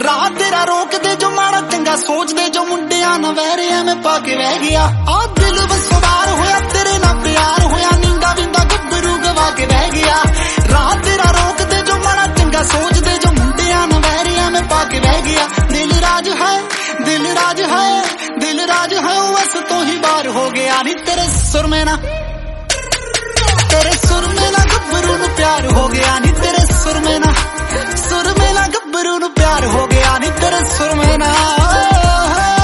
ਰਾਹ ਤੇਰਾ ਰੋਕਦੇ ਜੋ ਮਾੜਾ ਚੰਗਾ ਸੋਚਦੇ ਜੋ ਮੁੰਡਿਆਂ ਨਾ ਵੈਰੇ ਐਵੇਂ ਪਾ ਕੇ ਰਹਿ ਗਿਆ ਆ ਦਿਲ ਵਸਵਾਰ ਹੋਇਆ ਤੇਰੇ ਨਾਲ ਪਿਆਰ ਹੋਇਆ ਨੀਂਦਾ ਵਿੰਦਾ ਗੱਭਰੂ ਗਵਾ ਕੇ ਰਹਿ ਗਿਆ ਰਾਹ ਤੇਰਾ ਰੋਕਦੇ ਜੋ ਮਾੜਾ ਚੰਗਾ ਸੋਚਦੇ ਜੋ ਮੁੰਡਿਆਂ ਨਾ ਵੈਰੇ ਐਵੇਂ ਪਾ ਕੇ ਰਹਿ ਗਿਆ ਦਿਲ ਰਾਜ ਹੈ ਦਿਲ ਰਾਜ ਹੈ ਦਿਲ ਰਾਜ ਹੈ ਉਸ ਤੋਂ ਹੀ ਬਾਹਰ ਹੋ ਗਿਆ ਨੀ ਤੇਰੇ ਸੁਰਮੇ ਨਾ ਤੇਰੇ ਸੁਰਮੇ